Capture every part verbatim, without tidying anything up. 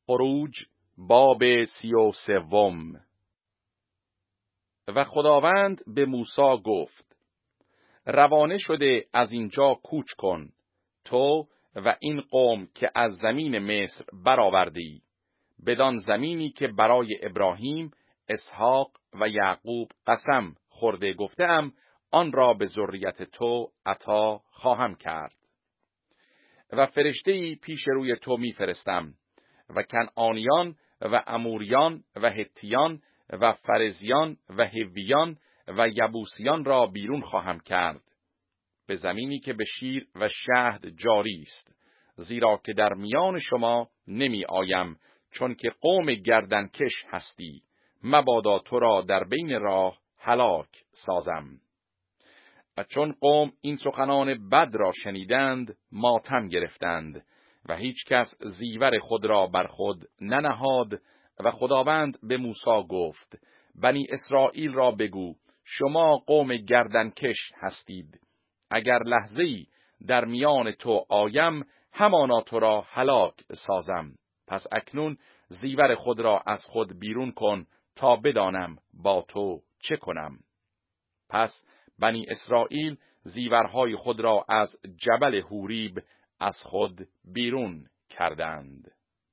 خروج باب سی و سوم. و خداوند به موسی گفت: روانه شده از اینجا کوچ کن، تو و این قوم که از زمین مصر برآوردی، بدان زمینی که برای ابراهیم، اسحاق و یعقوب قسم خورده گفتم آن را به ذریت تو عطا خواهم کرد. و فرشته‌ای پیش روی تو میفرستم و کنعانیان و اموریان و هتیان و فرزیان و هویان و یبوسیان را بیرون خواهم کرد به زمینی که به شیر و شهد جاری است، زیرا که در میان شما نمی آیم، چون که قوم گردنکش هستی، مبادا تو را در بین راه هلاک سازم. و چون قوم این سخنان بد را شنیدند، ماتم گرفتند و هیچ کس زیور خود را بر خود ننهاد. و خداوند به موسی گفت: بنی اسرائیل را بگو شما قوم گردنکش هستید، اگر لحظه‌ای در میان تو آیم، همانا تو را هلاک سازم. پس اکنون زیور خود را از خود بیرون کن تا بدانم با تو چه کنم. پس بنی اسرائیل زیورهای خود را از جبل حوریب از خود بیرون کردند.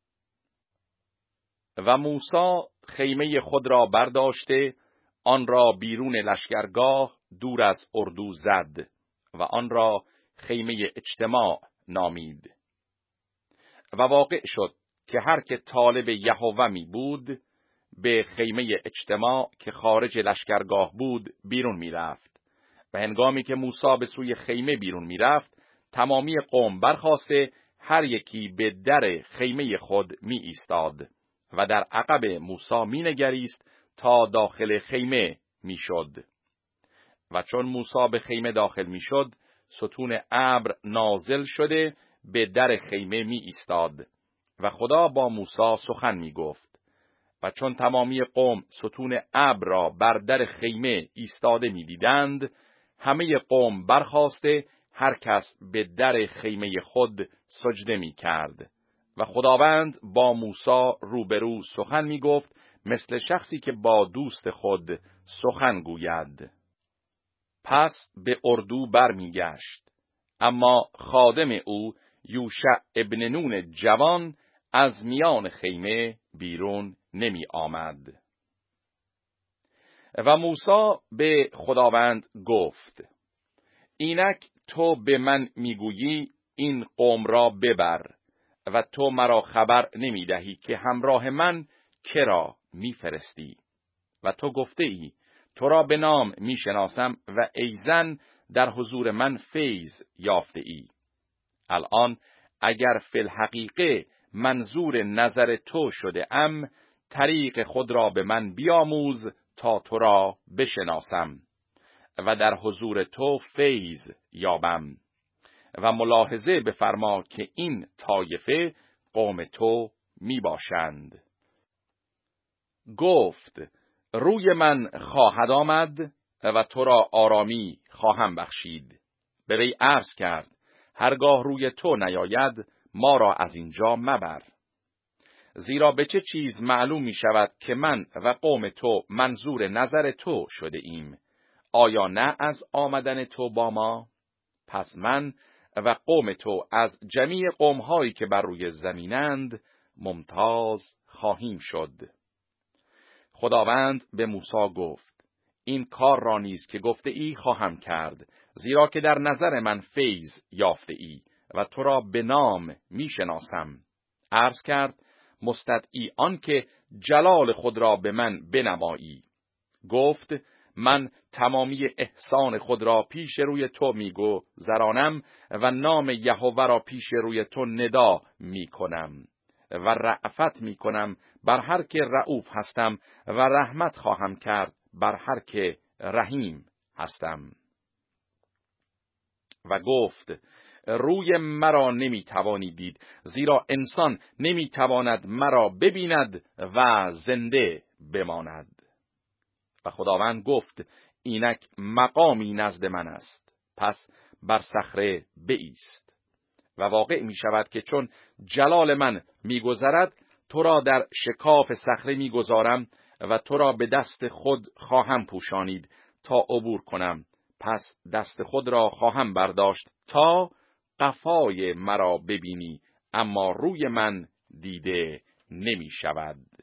و موسی خیمه خود را برداشته، آن را بیرون لشکرگاه دور از اردو زد و آن را خیمه اجتماع نامید. و واقع شد که هر که طالب یهوه می بود، به خیمه اجتماع که خارج لشکرگاه بود بیرون می رفت. و هنگامی که موسی به سوی خیمه بیرون می رفت، تمامی قوم برخاسته هر یکی به در خیمه خود می ایستاد و در عقب موسی می نگریست تا داخل خیمه می شد. و چون موسی به خیمه داخل می شد، ستون ابر نازل شده به در خیمه می ایستاد و خدا با موسی سخن می گفت. و چون تمامی قوم ستون ابر را بر در خیمه ایستاده می دیدند، همه قوم برخاسته هر کس به در خیمه خود سجده می کرد. و خداوند با موسی روبرو سخن می گفت، مثل شخصی که با دوست خود سخن گوید. پس به اردو بر می گشت، اما خادم او یوشع ابن نون جوان از میان خیمه بیرون نمی آمد. و موسی به خداوند گفت: اینک تو به من میگویی این قوم را ببر و تو مرا خبر نمی دهی که همراه من کرا میفرستی. و تو گفته ای تو را به نام میشناسم و ایزن در حضور من فیض یافته ای. الان اگر فی الحقیقه منظور نظر تو شده ام، طریق خود را به من بیاموز تا تو را بشناسم و در حضور تو فیض یابم. و ملاحظه بفرما که این طایفه قوم تو می باشند. گفت: روی من خواهد آمد و تو را آرامی خواهم بخشید. به وی عرض کرد: هرگاه روی تو نیاید، ما را از اینجا مبر. زیرا به چه چیز معلوم می شود که من و قوم تو منظور نظر تو شده ایم؟ آیا نه از آمدن تو با ما؟ پس من و قوم تو از جمیع قوم‌هایی که بر روی زمینند ممتاز خواهیم شد. خداوند به موسی گفت: این کار را نیز که گفته ای خواهم کرد، زیرا که در نظر من فیض یافته ای و تو را به نام می شناسم. عرض کرد: مستدعی آن که جلال خود را به من بنمایی. گفت: من تمامی احسان خود را پیش روی تو میگو زرانم و نام یهوه را پیش روی تو ندا میکنم و رأفت میکنم بر هر که رؤوف هستم و رحمت خواهم کرد بر هر که رحیم هستم. و گفت: روی مرا نمیتوانی دید، زیرا انسان نمیتواند مرا ببیند و زنده بماند. و خداوند گفت: اینک مقامی نزد من است، پس بر صخره بایست. و واقع می شود که چون جلال من می گذرد، تو را در شکاف صخره میگذارم و تو را به دست خود خواهم پوشانید تا عبور کنم. پس دست خود را خواهم برداشت تا قفای مرا ببینی، اما روی من دیده نمی شود.